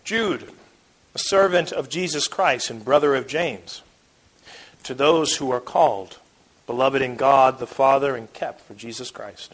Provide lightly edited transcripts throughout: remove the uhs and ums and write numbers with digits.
Jude, a servant of Jesus Christ and brother of James, to those who are called, beloved in God the Father and kept for Jesus Christ.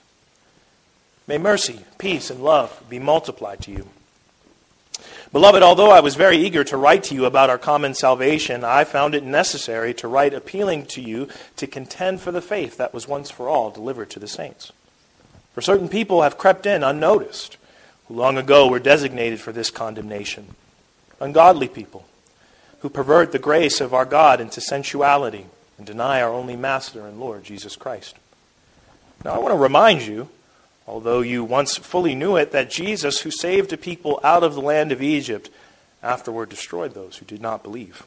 May mercy, peace, and love be multiplied to you. Beloved, although I was very eager to write to you about our common salvation, I found it necessary to write appealing to you to contend for the faith that was once for all delivered to the saints. For certain people have crept in unnoticed, who long ago were designated for this condemnation. Ungodly people, who pervert the grace of our God into sensuality and deny our only Master and Lord, Jesus Christ. Now I want to remind you, although you once fully knew it, that Jesus, who saved a people out of the land of Egypt, afterward destroyed those who did not believe.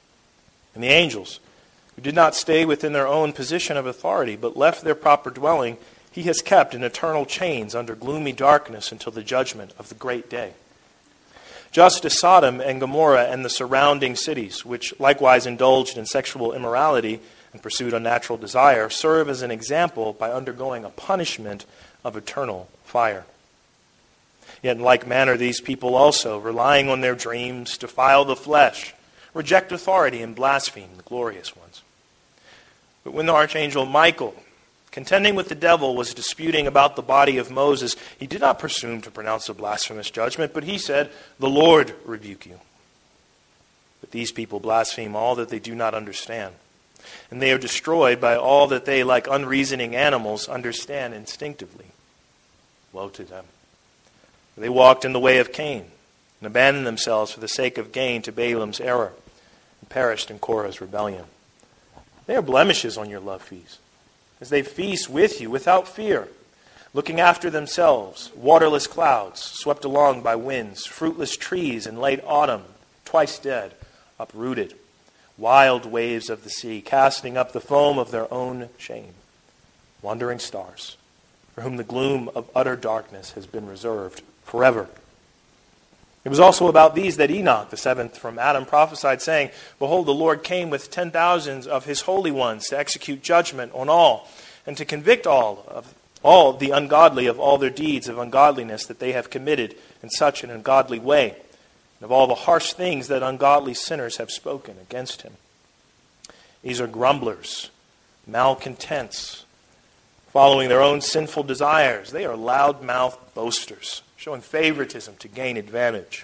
And the angels, who did not stay within their own position of authority, but left their proper dwelling, he has kept in eternal chains under gloomy darkness until the judgment of the great day. Just as Sodom and Gomorrah and the surrounding cities, which likewise indulged in sexual immorality and pursued unnatural desire, serve as an example by undergoing a punishment of eternal fire. Yet in like manner these people also, relying on their dreams, defile the flesh, reject authority, and blaspheme the glorious ones. But when the archangel Michael, contending with the devil, was disputing about the body of Moses, he did not presume to pronounce a blasphemous judgment, but he said, "The Lord rebuke you." But these people blaspheme all that they do not understand, and they are destroyed by all that they, like unreasoning animals, understand instinctively. Woe to them! For they walked in the way of Cain, and abandoned themselves for the sake of gain to Balaam's error, and perished in Korah's rebellion. They are blemishes on your love feast, as they feast with you without fear, looking after themselves, waterless clouds, swept along by winds, fruitless trees in late autumn, twice dead, uprooted, wild waves of the sea, casting up the foam of their own shame, wandering stars, for whom the gloom of utter darkness has been reserved forever. It was also about these that Enoch, the seventh from Adam, prophesied, saying, "Behold, the Lord came with 10,000s of his holy ones to execute judgment on all, and to convict all the ungodly of all their deeds of ungodliness that they have committed in such an ungodly way, and of all the harsh things that ungodly sinners have spoken against him. These are grumblers, malcontents, following their own sinful desires. They are loud-mouthed boasters, showing favoritism to gain advantage.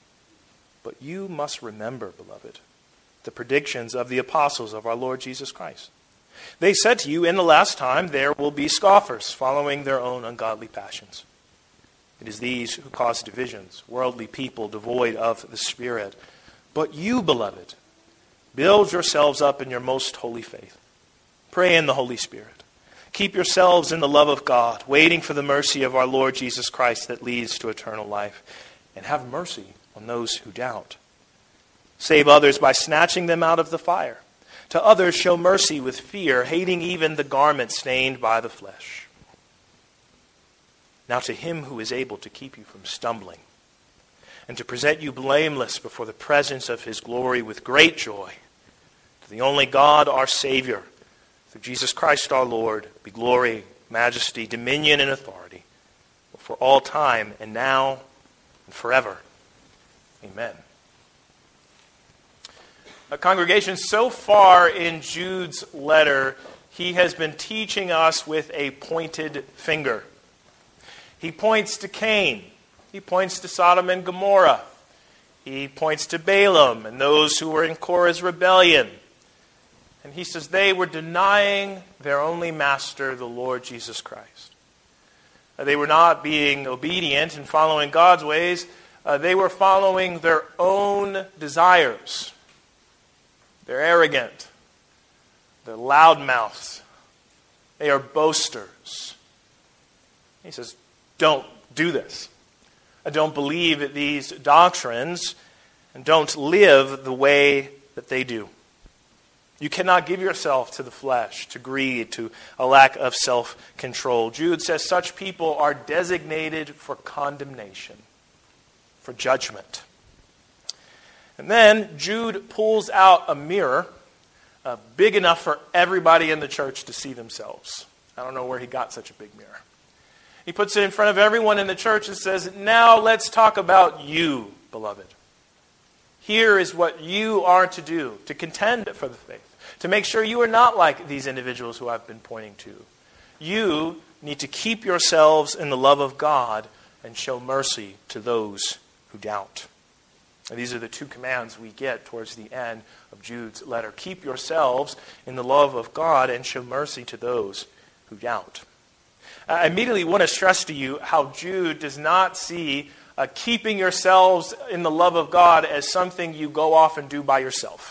But you must remember, beloved, the predictions of the apostles of our Lord Jesus Christ. They said to you, in the last time there will be scoffers, following their own ungodly passions. It is these who cause divisions, worldly people devoid of the Spirit. But you, beloved, build yourselves up in your most holy faith. Pray in the Holy Spirit. Keep yourselves in the love of God, waiting for the mercy of our Lord Jesus Christ that leads to eternal life. And have mercy on those who doubt. Save others by snatching them out of the fire. To others show mercy with fear, hating even the garment stained by the flesh. Now to him who is able to keep you from stumbling, and to present you blameless before the presence of his glory with great joy, to the only God, our Savior, through Jesus Christ our Lord, be glory, majesty, dominion, and authority, for all time, and now, and forever. Amen. A congregation, so far in Jude's letter, he has been teaching us with a pointed finger. He points to Cain. He points to Sodom and Gomorrah. He points to Balaam and those who were in Korah's rebellion. And he says they were denying their only master, the Lord Jesus Christ. They were not being obedient and following God's ways. They were following their own desires. They're arrogant. They're loudmouths. They are boasters. He says, don't do this. Don't believe these doctrines and don't live the way that they do. You cannot give yourself to the flesh, to greed, to a lack of self-control. Jude says such people are designated for condemnation, for judgment. And then Jude pulls out a mirror big enough for everybody in the church to see themselves. I don't know where he got such a big mirror. He puts it in front of everyone in the church and says, now let's talk about you, beloved. Here is what you are to do, to contend for the faith, to make sure you are not like these individuals who I've been pointing to. You need to keep yourselves in the love of God and show mercy to those who doubt. And these are the two commands we get towards the end of Jude's letter. Keep yourselves in the love of God and show mercy to those who doubt. I immediately want to stress to you how Jude does not see keeping yourselves in the love of God as something you go off and do by yourself.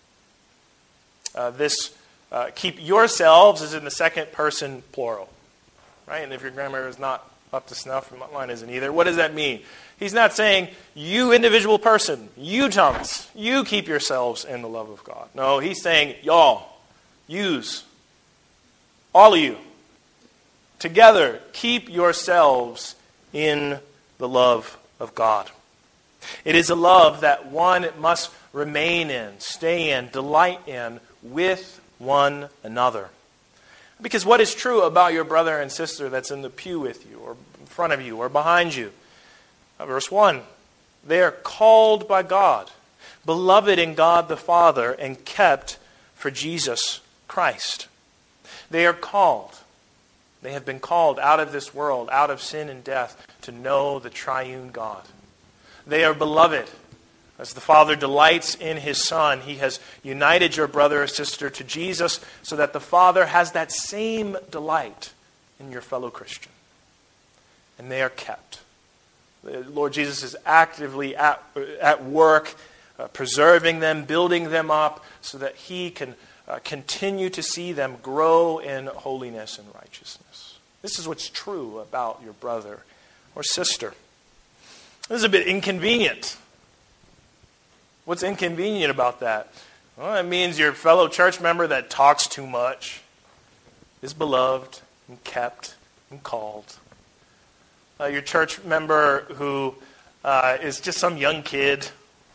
Keep yourselves is in the second person plural. Right? And if your grammar is not up to snuff, mine isn't either. What does that mean? He's not saying, you individual person, you Thomas, you keep yourselves in the love of God. No, he's saying, y'all, yous, all of you, together, keep yourselves in the love of God. It is a love that one must remain in, stay in, delight in with one another. Because what is true about your brother and sister that's in the pew with you, or in front of you, or behind you? Verse 1, they are called by God, beloved in God the Father, and kept for Jesus Christ. They are called. They have been called out of this world, out of sin and death, to know the triune God. They are beloved. As the Father delights in His Son, He has united your brother or sister to Jesus so that the Father has that same delight in your fellow Christian. And they are kept. The Lord Jesus is actively at work, preserving them, building them up so that He can continue to see them grow in holiness and righteousness. This is what's true about your brother or sister. This is a bit inconvenient. What's inconvenient about that? Well, it means your fellow church member that talks too much is beloved and kept and called. Your church member who is just some young kid,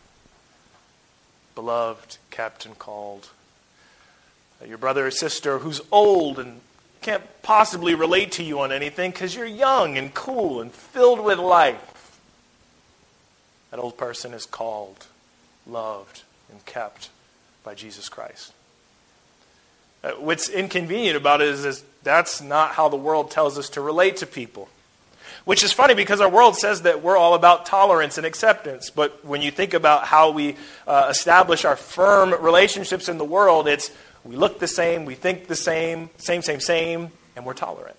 beloved, kept, and called. Your brother or sister who's old and can't possibly relate to you on anything because you're young and cool and filled with life. That old person is called, loved, and kept by Jesus Christ. What's inconvenient about it is that's not how the world tells us to relate to people. Which is funny because our world says that we're all about tolerance and acceptance. But when you think about how we establish our firm relationships in the world, it's we look the same, we think the same, and we're tolerant.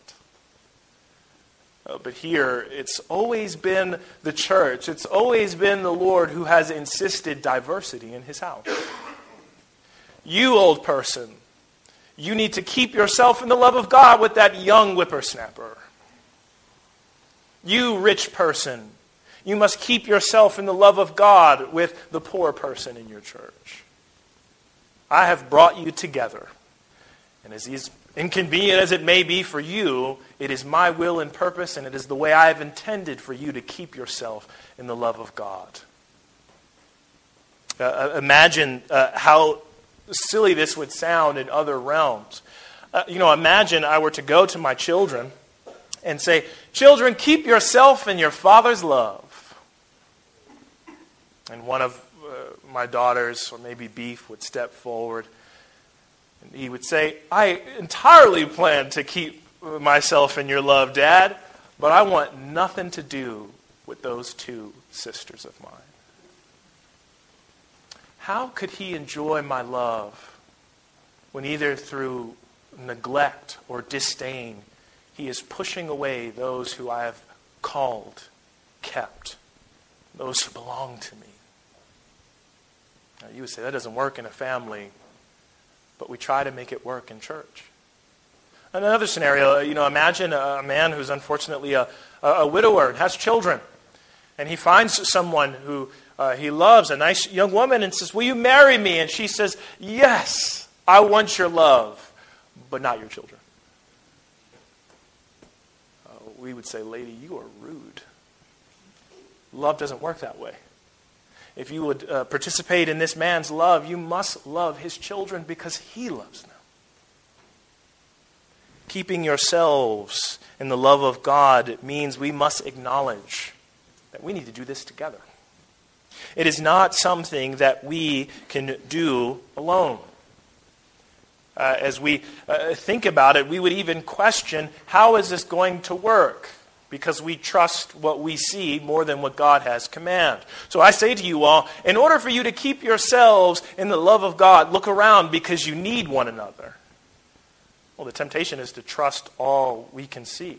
But here, it's always been the church, it's always been the Lord who has insisted diversity in His house. You, old person, you need to keep yourself in the love of God with that young whippersnapper. You, rich person, you must keep yourself in the love of God with the poor person in your church. I have brought you together. And as inconvenient as it may be for you, it is my will and purpose, and it is the way I have intended for you to keep yourself in the love of God. Imagine how silly this would sound in other realms. Imagine I were to go to my children and say, children, keep yourself in your father's love. And one of my daughters, or maybe Beef, would step forward and he would say, I entirely plan to keep myself in your love, Dad, but I want nothing to do with those two sisters of mine. How could he enjoy my love when either through neglect or disdain he is pushing away those who I have called, kept, those who belong to me? Now, you would say that doesn't work in a family, but we try to make it work in church. Another scenario, imagine a man who's unfortunately a widower and has children, and he finds someone who he loves, a nice young woman, and says, will you marry me? And she says, yes, I want your love, but not your children. We would say, lady, you are rude. Love doesn't work that way. If you would participate in this man's love, you must love his children because he loves them. Keeping yourselves in the love of God means we must acknowledge that we need to do this together. It is not something that we can do alone. As we think about it, we would even question, how is this going to work? Because we trust what we see more than what God has commanded. So I say to you all, in order for you to keep yourselves in the love of God, look around because you need one another. Well, the temptation is to trust all we can see.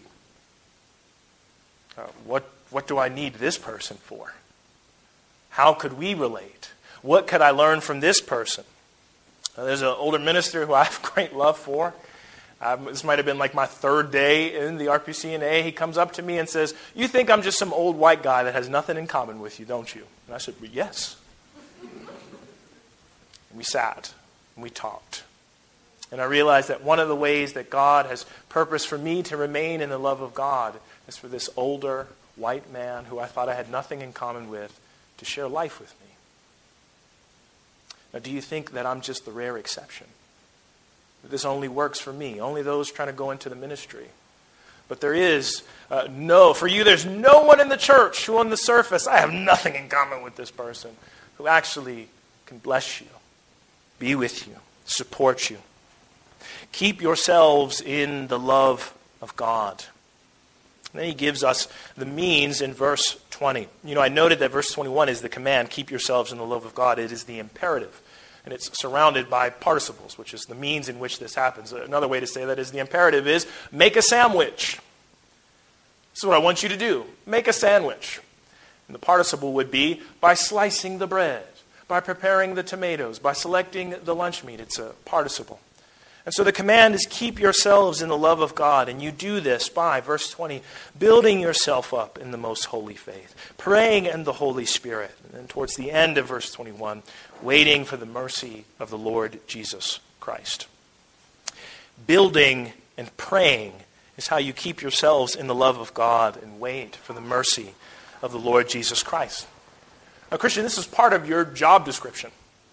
What do I need this person for? How could we relate? What could I learn from this person? There's an older minister who I have great love for. This might have been like my third day in the RPCNA. He comes up to me and says, "You think I'm just some old white guy that has nothing in common with you, don't you?" And I said, "Well, yes." And we sat and we talked. And I realized that one of the ways that God has purposed for me to remain in the love of God is for this older white man who I thought I had nothing in common with to share life with me. Now, do you think that I'm just the rare exception? That this only works for me, only those trying to go into the ministry? But there is for you, there's no one in the church who on the surface, I have nothing in common with this person, who actually can bless you, be with you, support you. Keep yourselves in the love of God. And then he gives us the means in verse 20. I noted that verse 21 is the command, keep yourselves in the love of God. It is the imperative. And it's surrounded by participles, which is the means in which this happens. Another way to say that is the imperative is make a sandwich. This is what I want you to do. Make a sandwich. And the participle would be by slicing the bread, by preparing the tomatoes, by selecting the lunch meat. It's a participle. And so the command is keep yourselves in the love of God. And you do this by, verse 20, building yourself up in the most holy faith, praying in the Holy Spirit. And then towards the end of verse 21, waiting for the mercy of the Lord Jesus Christ. Building and praying is how you keep yourselves in the love of God and wait for the mercy of the Lord Jesus Christ. Now, Christian, this is part of your job description.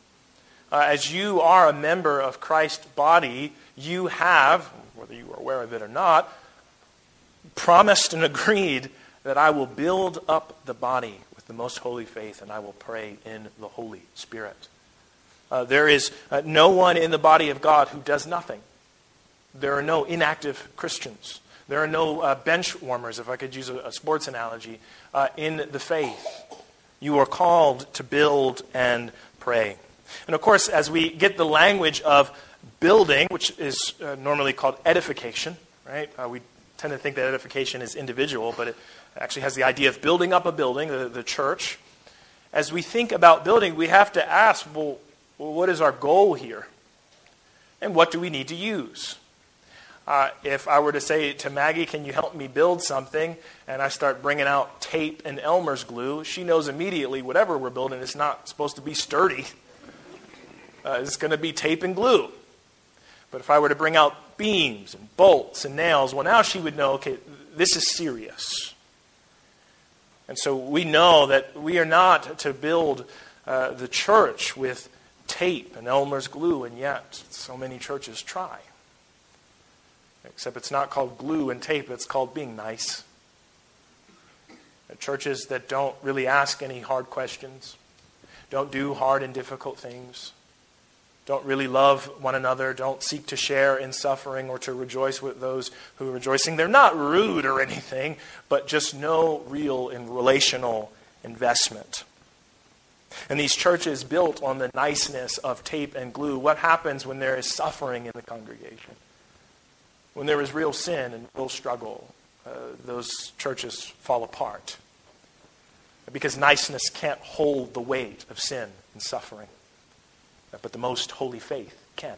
As you are a member of Christ's body, you have, whether you are aware of it or not, promised and agreed that I will build up the body with the most holy faith and I will pray in the Holy Spirit. There is no one in the body of God who does nothing. There are no inactive Christians. There are no bench warmers, if I could use a sports analogy, in the faith. You are called to build and pray. And of course, as we get the language of building, which is normally called edification, right? We tend to think that edification is individual, but it actually has the idea of building up a building, the church. As we think about building, we have to ask, well, what is our goal here? And what do we need to use? If I were to say to Maggie, can you help me build something? And I start bringing out tape and Elmer's glue, she knows immediately whatever we're building is not supposed to be sturdy. It's going to be tape and glue. But if I were to bring out beams and bolts and nails, well, now she would know, okay, this is serious. And so we know that we are not to build the church with tape and Elmer's glue, and yet so many churches try. Except it's not called glue and tape, it's called being nice. Churches that don't really ask any hard questions, don't do hard and difficult things, don't really love one another, don't seek to share in suffering or to rejoice with those who are rejoicing. They're not rude or anything, but just no real and relational investment. And these churches built on the niceness of tape and glue, what happens when there is suffering in the congregation? When there is real sin and real struggle, those churches fall apart. Because niceness can't hold the weight of sin and suffering. But the most holy faith can.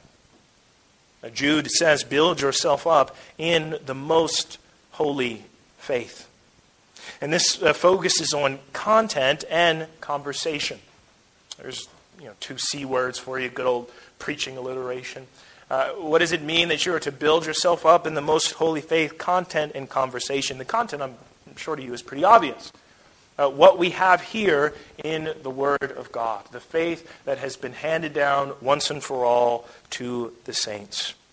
Jude says, build yourself up in the most holy faith. And this focuses on content and conversation. There's two C words for you, good old preaching alliteration. What does it mean that you are to build yourself up in the most holy faith? Content and conversation. The content, I'm sure to you, is pretty obvious. What we have here in the Word of God, the faith that has been handed down once and for all to the saints.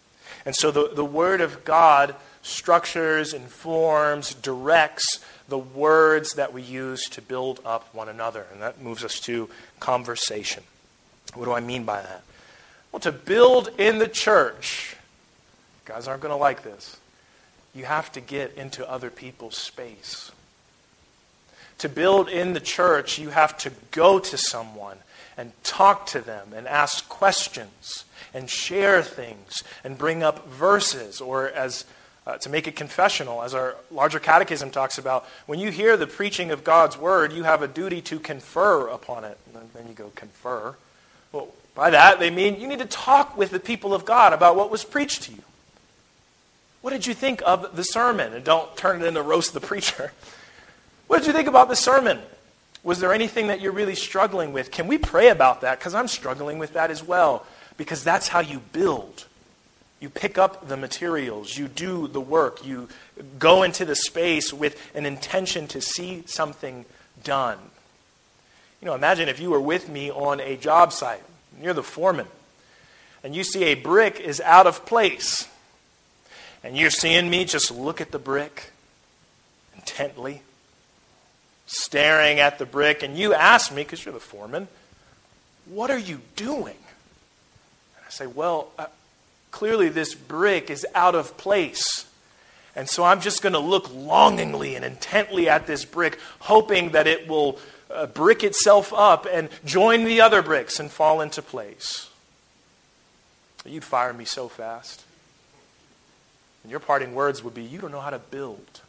And so the Word of God structures, informs, directs the words that we use to build up one another. And that moves us to conversation. What do I mean by that? Well, to build in the church, you guys aren't going to like this, you have to get into other people's space. To build in the church, you have to go to someone and talk to them and ask questions and share things and bring up verses, or as to make it confessional, as our larger catechism talks about, when you hear the preaching of God's word, you have a duty to confer upon it. And then you go, confer? Well, by that they mean you need to talk with the people of God about what was preached to you. What did you think of the sermon? And don't turn it into roast the preacher. What did you think about the sermon? Was there anything that you're really struggling with? Can we pray about that? Because I'm struggling with that as well. Because that's how you build. You pick up the materials. You do the work. You go into the space with an intention to see something done. You know, imagine if you were with me on a job site. You're the foreman. And you see a brick is out of place. And you're seeing me just look at the brick intently, staring at the brick, and you ask me, because you're the foreman, what are you doing? And I say, well, clearly this brick is out of place. And so I'm just going to look longingly and intently at this brick, hoping that it will brick itself up and join the other bricks and fall into place. You'd fire me so fast. And your parting words would be, you don't know how to build.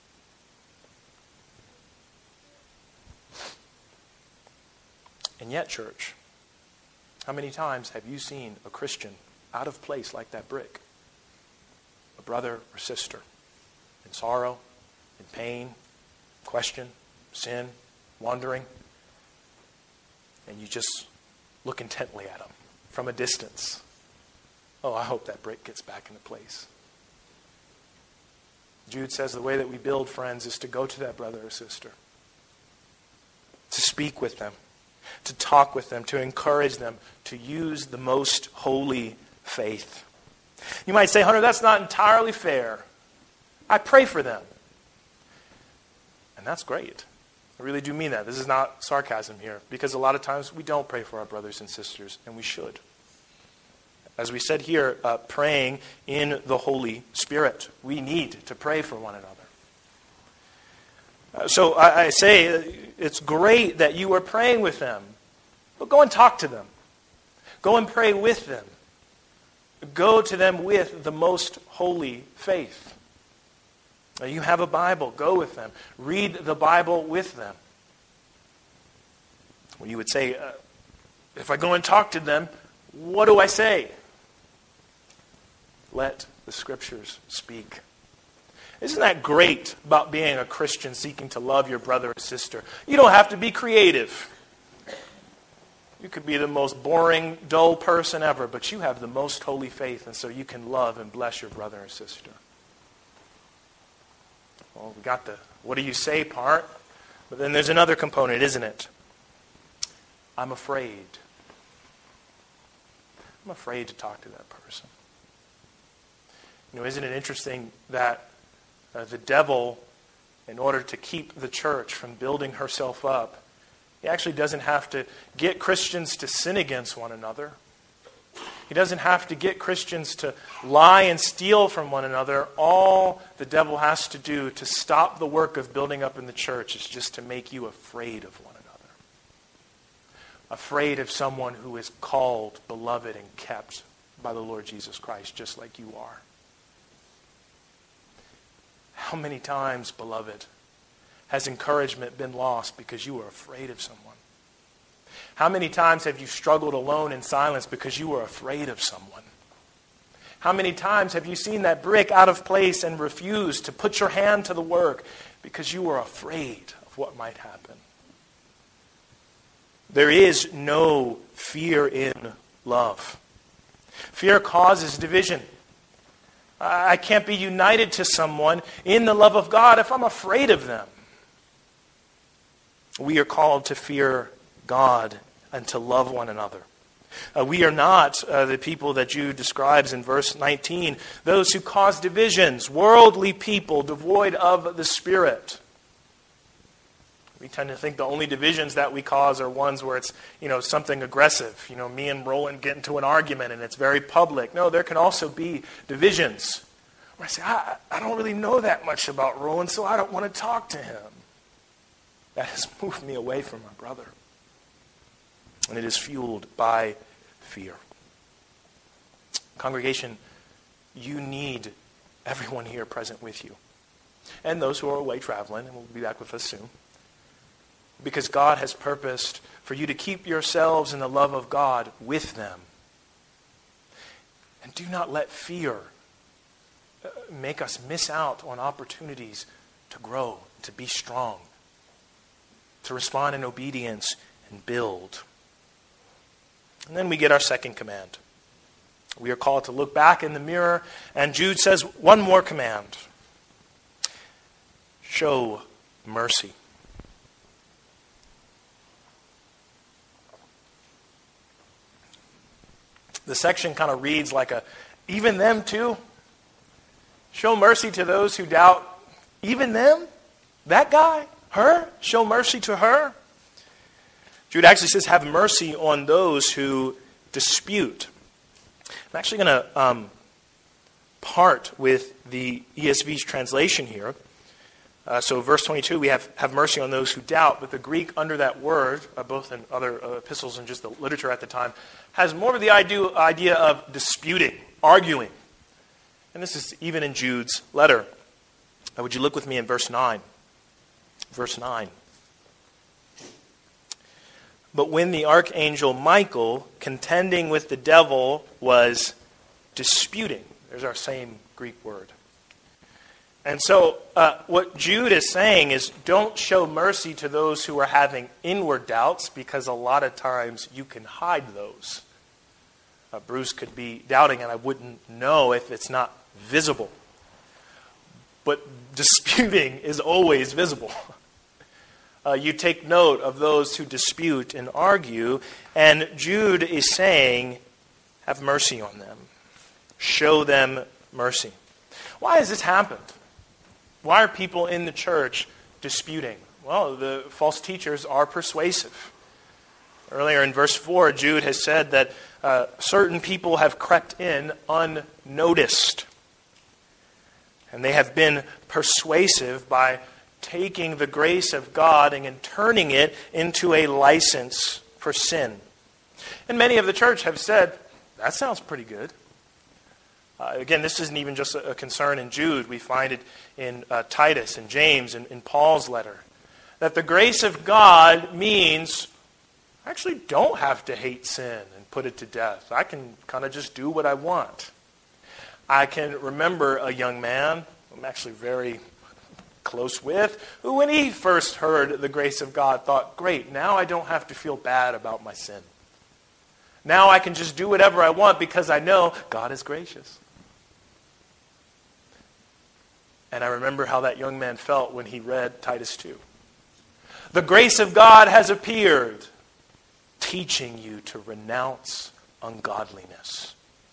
And yet, church, how many times have you seen a Christian out of place like that brick? A brother or sister in sorrow, in pain, question, sin, wandering, and you just look intently at them from a distance. Oh, I hope that brick gets back into place. Jude says the way that we build, friends, is to go to that brother or sister, to speak with them, to talk with them, to encourage them, to use the most holy faith. You might say, Hunter, that's not entirely fair. I pray for them. And that's great. I really do mean that. This is not sarcasm here, because a lot of times we don't pray for our brothers and sisters, and we should. As we said here, praying in the Holy Spirit. We need to pray for one another. So I say it's great that you are praying with them, but go and talk to them. Go and pray with them. Go to them with the most holy faith. You have a Bible. Go with them. Read the Bible with them. Well, you would say, if I go and talk to them, what do I say? Let the Scriptures speak. Isn't that great about being a Christian seeking to love your brother or sister? You don't have to be creative. You could be the most boring, dull person ever, but you have the most holy faith, and so you can love and bless your brother or sister. Well, we got the what do you say part, but then there's another component, isn't it? I'm afraid. I'm afraid to talk to that person. You know, isn't it interesting that the devil, in order to keep the church from building herself up, he actually doesn't have to get Christians to sin against one another. He doesn't have to get Christians to lie and steal from one another. All the devil has to do to stop the work of building up in the church is just to make you afraid of one another. Afraid of someone who is called, beloved, and kept by the Lord Jesus Christ, just like you are. How many times, beloved, has encouragement been lost because you were afraid of someone? How many times have you struggled alone in silence because you were afraid of someone? How many times have you seen that brick out of place and refused to put your hand to the work because you were afraid of what might happen? There is no fear in love. Fear causes division. I can't be united to someone in the love of God if I'm afraid of them. We are called to fear God and to love one another. We are not the people that Jude describes in verse 19, those who cause divisions, worldly people devoid of the Spirit. We tend to think the only divisions that we cause are ones where it's, something aggressive. Me and Roland get into an argument and it's very public. No, there can also be divisions where I say, I don't really know that much about Roland, so I don't want to talk to him. That has moved me away from my brother. And it is fueled by fear. Congregation, you need everyone here present with you. And those who are away traveling, and will be back with us soon. Because God has purposed for you to keep yourselves in the love of God with them. And do not let fear make us miss out on opportunities to grow, to be strong, to respond in obedience and build. And then we get our second command. We are called to look back in the mirror, and Jude says one more command. Show mercy. The section kind of reads like even them too? Show mercy to those who doubt. Even them? That guy? Her? Show mercy to her? Jude actually says, have mercy on those who dispute. I'm actually going to part with the ESV's translation here. So verse 22, we have mercy on those who doubt, but the Greek under that word, both in other epistles and just the literature at the time, has more of the idea of disputing, arguing. And this is even in Jude's letter. Would you look with me in verse 9? Verse 9. But when the archangel Michael, contending with the devil, was disputing. There's our same Greek word. And so what Jude is saying is don't show mercy to those who are having inward doubts, because a lot of times you can hide those. Bruce could be doubting and I wouldn't know if it's not visible. But disputing is always visible. You take note of those who dispute and argue, and Jude is saying, have mercy on them. Show them mercy. Why has this happened? Why are people in the church disputing? Well, the false teachers are persuasive. Earlier in verse 4, Jude has said that certain people have crept in unnoticed. And they have been persuasive by taking the grace of God and turning it into a license for sin. And many of the church have said, that sounds pretty good. Again, this isn't even just a concern in Jude. We find it in Titus and James and in Paul's letter. That the grace of God means I actually don't have to hate sin and put it to death. I can kind of just do what I want. I can remember a young man I'm actually very close with, who when he first heard the grace of God thought, great, now I don't have to feel bad about my sin. Now I can just do whatever I want because I know God is gracious. And I remember how that young man felt when he read Titus 2. The grace of God has appeared, teaching you to renounce ungodliness.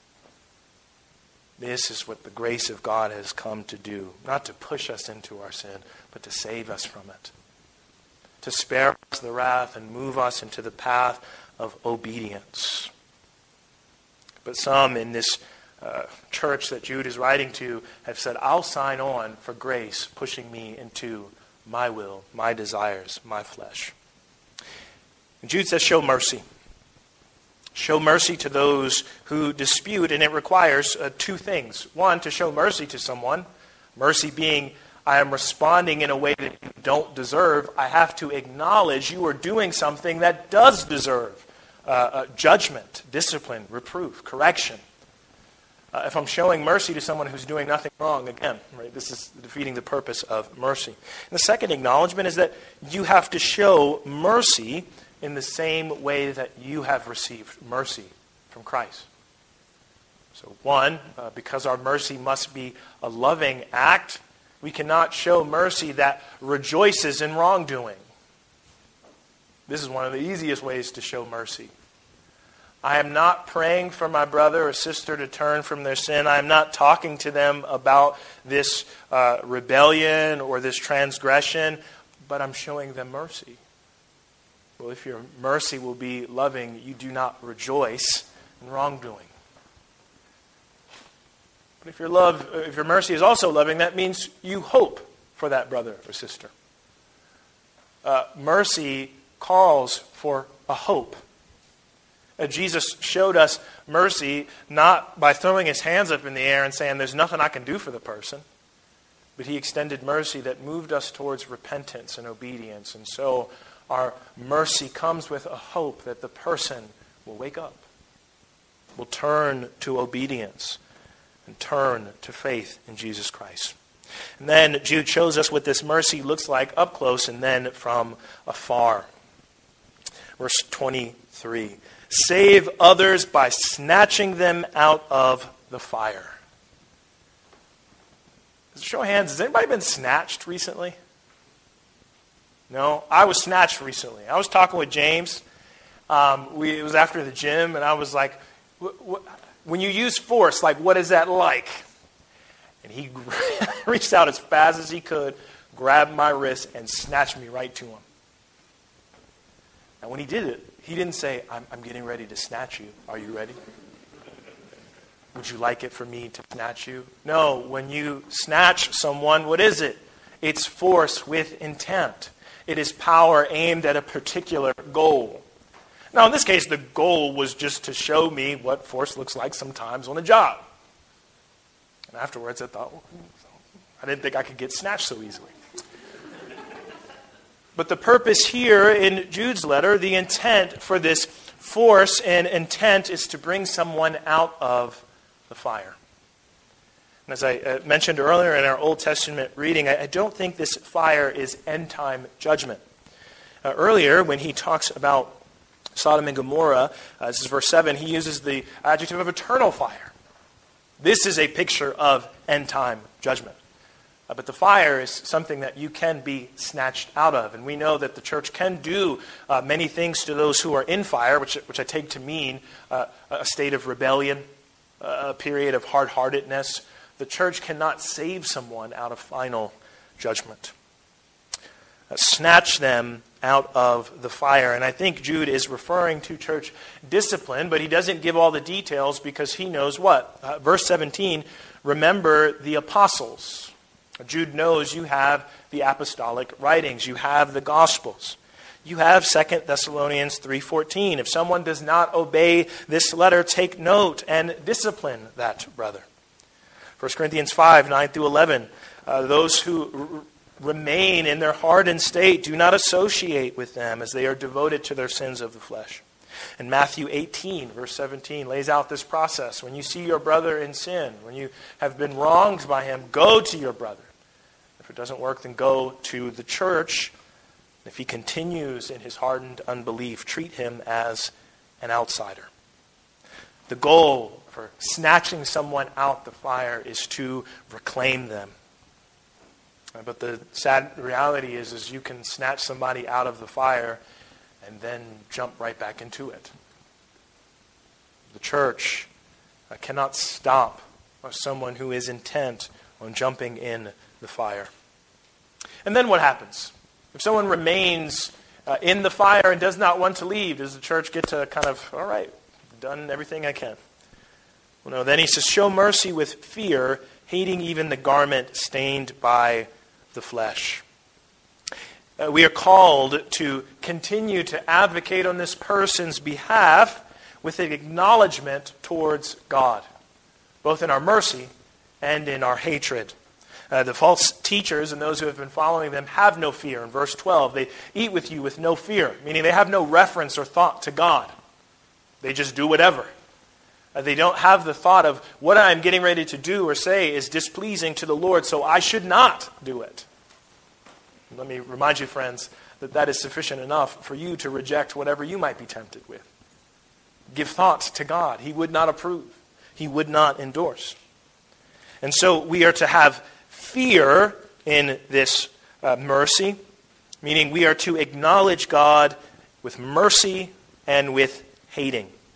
This is what the grace of God has come to do. Not to push us into our sin, but to save us from it. To spare us the wrath and move us into the path of obedience. But some in this church that Jude is writing to have said, I'll sign on for grace pushing me into my will, my desires, my flesh. And Jude says, show mercy. Show mercy to those who dispute, and it requires two things. One, to show mercy to someone. Mercy being, I am responding in a way that you don't deserve. I have to acknowledge you are doing something that does deserve judgment, discipline, reproof, correction. If I'm showing mercy to someone who's doing nothing wrong, again, right, this is defeating the purpose of mercy. And the second acknowledgement is that you have to show mercy in the same way that you have received mercy from Christ. So one, because our mercy must be a loving act, we cannot show mercy that rejoices in wrongdoing. This is one of the easiest ways to show mercy. I am not praying for my brother or sister to turn from their sin. I am not talking to them about this rebellion or this transgression, but I'm showing them mercy. Well, if your mercy will be loving, you do not rejoice in wrongdoing. But if your mercy is also loving, that means you hope for that brother or sister. Mercy calls for a hope. Jesus showed us mercy not by throwing his hands up in the air and saying, there's nothing I can do for the person. But he extended mercy that moved us towards repentance and obedience. And so our mercy comes with a hope that the person will wake up, will turn to obedience, and turn to faith in Jesus Christ. And then Jude shows us what this mercy looks like up close and then from afar. Verse 23. Save others by snatching them out of the fire. Show of hands, has anybody been snatched recently? No? I was snatched recently. I was talking with James. It was after the gym, and I was like, when you use force, like, what is that like? And he reached out as fast as he could, grabbed my wrist, and snatched me right to him. And when he did it, he didn't say, I'm getting ready to snatch you. Are you ready? Would you like it for me to snatch you? No, when you snatch someone, what is it? It's force with intent. It is power aimed at a particular goal. Now, in this case, the goal was just to show me what force looks like sometimes on a job. And afterwards, I thought, well, I didn't think I could get snatched so easily. But the purpose here in Jude's letter, the intent for this force and intent is to bring someone out of the fire. And as I mentioned earlier in our Old Testament reading, I don't think this fire is end-time judgment. Earlier, when he talks about Sodom and Gomorrah, this is verse 7, he uses the adjective of eternal fire. This is a picture of end-time judgment. But the fire is something that you can be snatched out of. And we know that the church can do many things to those who are in fire, which I take to mean a state of rebellion, a period of hard-heartedness. The church cannot save someone out of final judgment. Snatch them out of the fire. And I think Jude is referring to church discipline, but he doesn't give all the details because he knows what? Verse 17, remember the apostles. Jude knows you have the apostolic writings. You have the Gospels. You have 2 Thessalonians 3:14. If someone does not obey this letter, take note and discipline that brother. 1 Corinthians 5:9 through 11. Those who remain in their hardened state, do not associate with them as they are devoted to their sins of the flesh. And Matthew 18, verse 17, lays out this process. When you see your brother in sin, when you have been wronged by him, go to your brother. If it doesn't work, then go to the church. If he continues in his hardened unbelief, treat him as an outsider. The goal for snatching someone out the fire is to reclaim them. But the sad reality is you can snatch somebody out of the fire and then jump right back into it. The church cannot stop someone who is intent on jumping in the fire. And then what happens? If someone remains in the fire and does not want to leave, does the church get to kind of, all right, I've done everything I can? Well, no, then he says, show mercy with fear, hating even the garment stained by the flesh. We are called to continue to advocate on this person's behalf with an acknowledgement towards God, both in our mercy and in our hatred. The false teachers and those who have been following them have no fear. In verse 12, they eat with you with no fear, meaning they have no reference or thought to God. They just do whatever. They don't have the thought of what I'm getting ready to do or say is displeasing to the Lord, so I should not do it. Let me remind you, friends, that that is sufficient enough for you to reject whatever you might be tempted with. Give thought to God. He would not approve. He would not endorse. And so we are to have fear in this mercy, meaning we are to acknowledge God with mercy and with hating.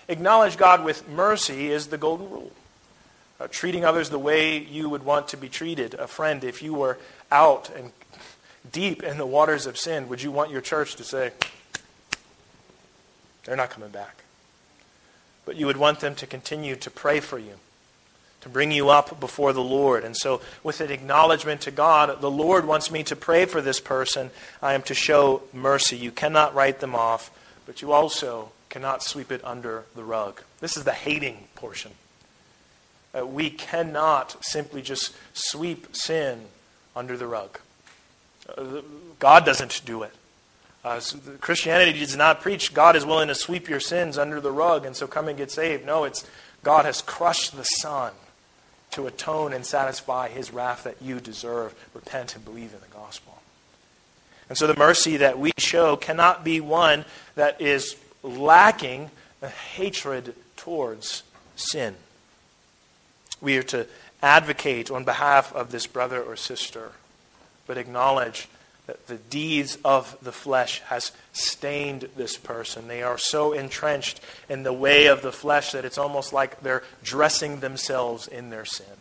acknowledge God with mercy is the golden rule. Treating others the way you would want to be treated. A friend, if you were out and deep in the waters of sin, would you want your church to say, they're not coming back? But you would want them to continue to pray for you, to bring you up before the Lord. And so with an acknowledgement to God, the Lord wants me to pray for this person. I am to show mercy. You cannot write them off, but you also cannot sweep it under the rug. This is the hating portion. We cannot simply just sweep sin under the rug. God doesn't do it. Christianity does not preach God is willing to sweep your sins under the rug and so come and get saved. No, it's God has crushed the Son to atone and satisfy His wrath that you deserve. Repent and believe in the gospel. And so the mercy that we show cannot be one that is lacking a hatred towards sin. We are to advocate on behalf of this brother or sister, but acknowledge that the deeds of the flesh has stained this person. They are so entrenched in the way of the flesh that it's almost like they're dressing themselves in their sin.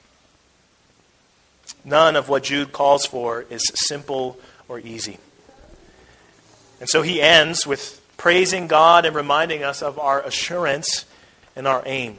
None of what Jude calls for is simple or easy. And so he ends with praising God and reminding us of our assurance and our aim.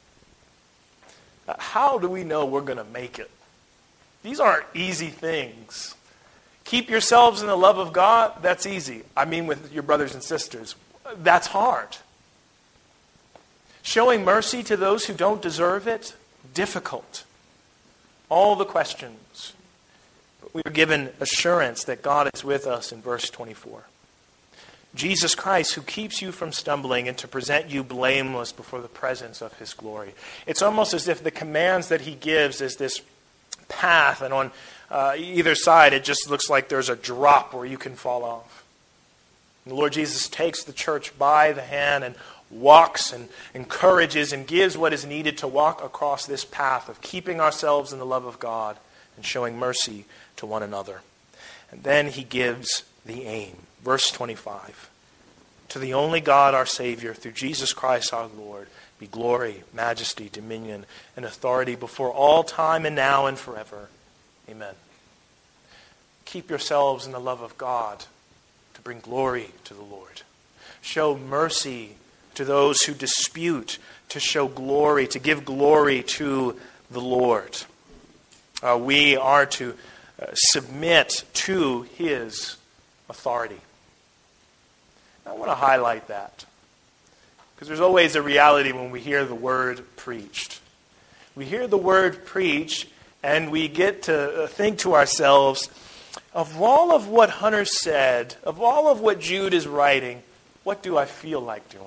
How do we know we're going to make it? These aren't easy things. Keep yourselves in the love of God, that's easy. I mean with your brothers and sisters. That's hard. Showing mercy to those who don't deserve it, difficult. All the questions. But we are given assurance that God is with us in verse 24. Jesus Christ, who keeps you from stumbling and to present you blameless before the presence of His glory. It's almost as if the commands that He gives is this path, and on either side it just looks like there's a drop where you can fall off. And the Lord Jesus takes the church by the hand and walks and encourages and gives what is needed to walk across this path of keeping ourselves in the love of God and showing mercy to one another. And then He gives the aim. Verse 25. To the only God our Savior, through Jesus Christ our Lord, be glory, majesty, dominion, and authority before all time and now and forever. Amen. Keep yourselves in the love of God to bring glory to the Lord. Show mercy to those who dispute, to show glory, to give glory to the Lord. We are to submit to His authority. I want to highlight that, because there's always a reality when we hear the word preached. We hear the word preached, and we get to think to ourselves, of all of what Hunter said, of all of what Jude is writing, what do I feel like doing?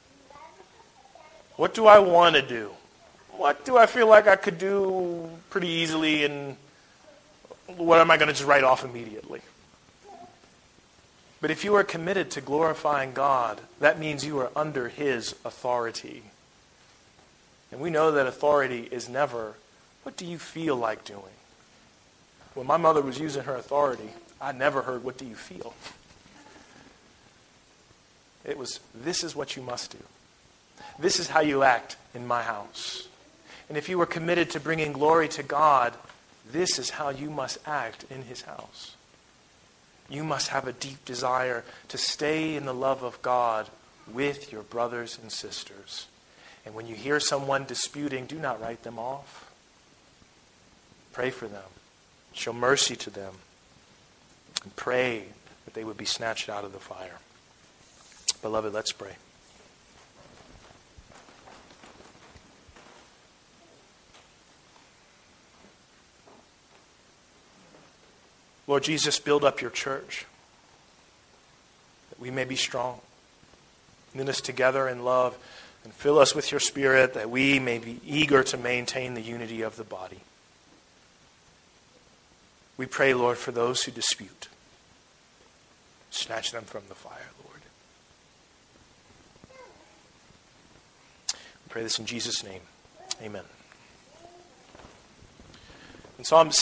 What do I want to do? What do I feel like I could do pretty easily, and what am I going to just write off immediately? But if you are committed to glorifying God, that means you are under His authority. And we know that authority is never, what do you feel like doing? When my mother was using her authority, I never heard, what do you feel? It was, this is what you must do. This is how you act in my house. And if you are committed to bringing glory to God, this is how you must act in His house. You must have a deep desire to stay in the love of God with your brothers and sisters. And when you hear someone disputing, do not write them off. Pray for them. Show mercy to them. And pray that they would be snatched out of the fire. Beloved, let's pray. Lord Jesus, build up your church, that we may be strong. Knit us together in love and fill us with your Spirit, that we may be eager to maintain the unity of the body. We pray, Lord, for those who dispute. Snatch them from the fire, Lord. We pray this in Jesus' name. Amen. In Psalm